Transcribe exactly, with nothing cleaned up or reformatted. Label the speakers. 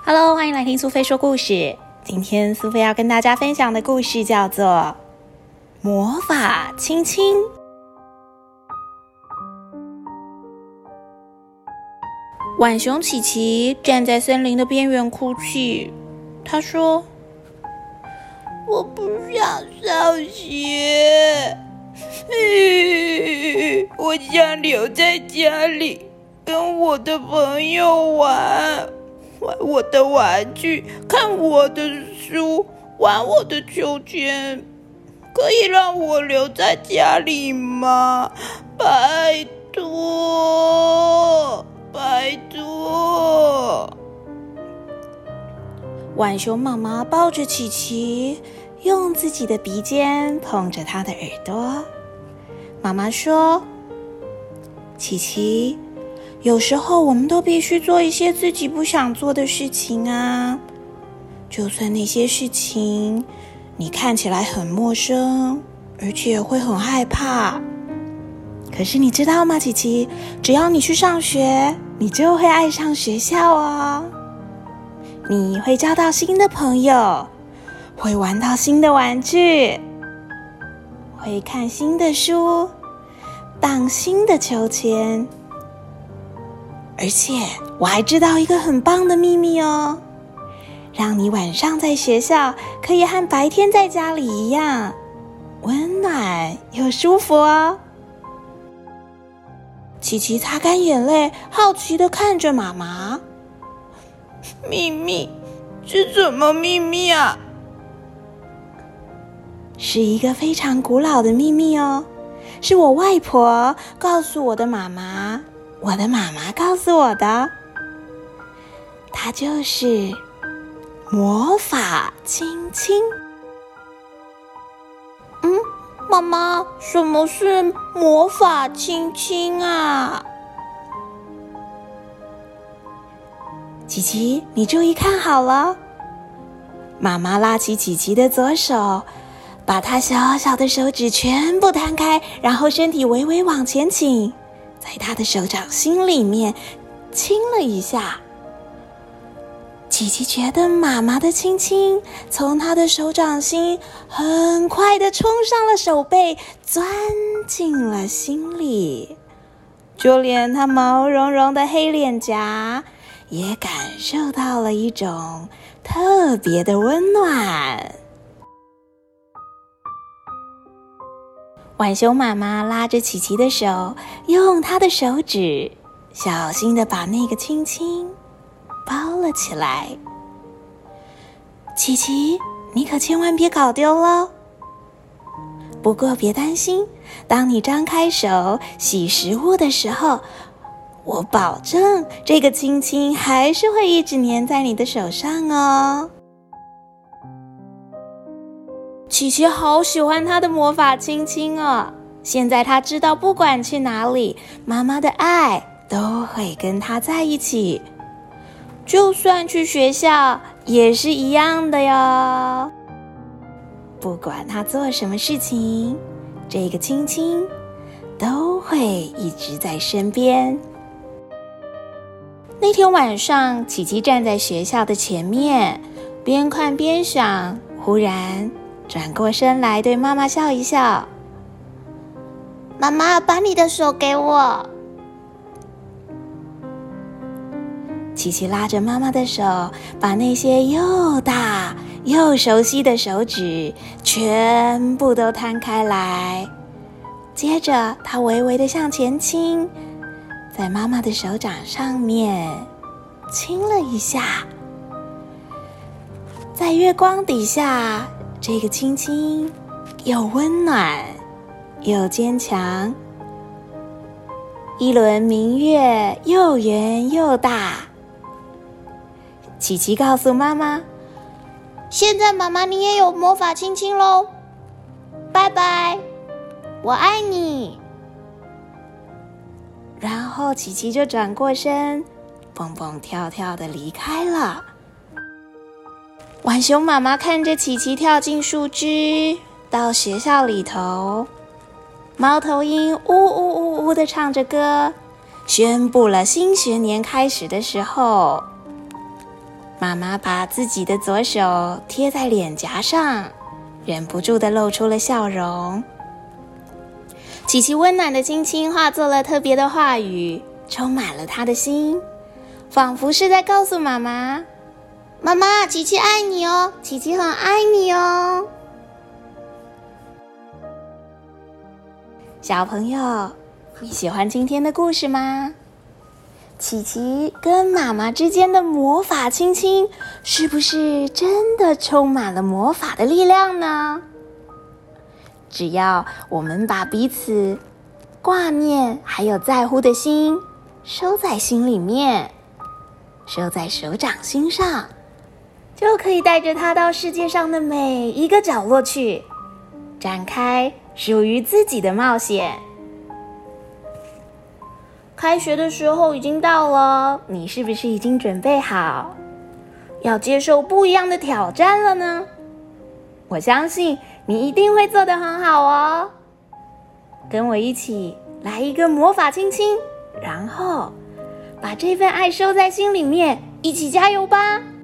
Speaker 1: Hello， 欢迎来听苏菲说故事。今天苏菲要跟大家分享的故事叫做《魔法亲亲》。浣熊琪琪站在森林的边缘哭泣，他说：“我不想上学，我想留在家里跟我的朋友玩。”玩我的玩具，看我的书，玩我的秋千，可以让我留在家里吗？拜托，拜托！浣熊妈妈抱着琪琪，用自己的鼻尖碰着她的耳朵。妈妈说：“琪琪，有时候我们都必须做一些自己不想做的事情啊，就算那些事情你看起来很陌生，而且会很害怕。可是你知道吗，琪琪，只要你去上学，你就会爱上学校哦。你会交到新的朋友，会玩到新的玩具，会看新的书，荡新的秋千。而且我还知道一个很棒的秘密哦，让你晚上在学校可以和白天在家里一样，温暖又舒服哦。”琪琪擦干眼泪，好奇地看着妈妈。秘密是什么秘密啊？是一个非常古老的秘密哦，是我外婆告诉我的妈妈，我的妈妈告诉我的，它就是魔法亲亲。嗯，妈妈，什么是魔法亲亲啊？琪琪，你注意看好了。妈妈拉起琪琪的左手，把她小小的手指全部摊开，然后身体微微往前倾，在他的手掌心里面亲了一下。琪琪觉得妈妈的亲亲从他的手掌心很快地冲上了手背，钻进了心里，就连他毛茸茸的黑脸颊也感受到了一种特别的温暖。浣熊妈妈拉着琪琪的手，用她的手指小心地把那个亲亲包了起来。琪琪，你可千万别搞丢了。不过别担心，当你张开手洗食物的时候，我保证这个亲亲还是会一直粘在你的手上哦。琪琪好喜欢他的魔法亲亲哦，现在他知道不管去哪里，妈妈的爱都会跟他在一起，就算去学校也是一样的哟。不管他做什么事情，这个亲亲都会一直在身边。那天晚上，琪琪站在学校的前面，边看边想，忽然转过身来对妈妈笑一笑。妈妈，把你的手给我。琪琪拉着妈妈的手，把那些又大又熟悉的手指全部都摊开来，接着她微微地向前倾，在妈妈的手掌上面亲了一下。在月光底下，这个亲亲又温暖又坚强，一轮明月又圆又大。琪琪告诉妈妈：“现在妈妈你也有魔法亲亲咯，拜拜，我爱你。”然后琪琪就转过身，蹦蹦跳跳地离开了。浣熊妈妈看着琪琪跳进树枝，到学校里头，猫头鹰呜呜呜呜地唱着歌，宣布了新学年开始的时候， 妈妈把自己的左手贴在脸颊上，忍不住地露出了笑容。琪琪温暖的亲亲化作了特别的话语，充满了她的心，仿佛是在告诉妈妈：妈妈，琪琪爱你哦，琪琪很爱你哦。小朋友，你喜欢今天的故事吗？琪琪跟妈妈之间的魔法亲亲，是不是真的充满了魔法的力量呢？只要我们把彼此挂念还有在乎的心收在心里面，收在手掌心上，就可以带着它到世界上的每一个角落去，展开属于自己的冒险。开学的时候已经到了，你是不是已经准备好要接受不一样的挑战了呢？我相信你一定会做得很好哦。跟我一起来一个魔法亲亲，然后把这份爱收在心里面，一起加油吧！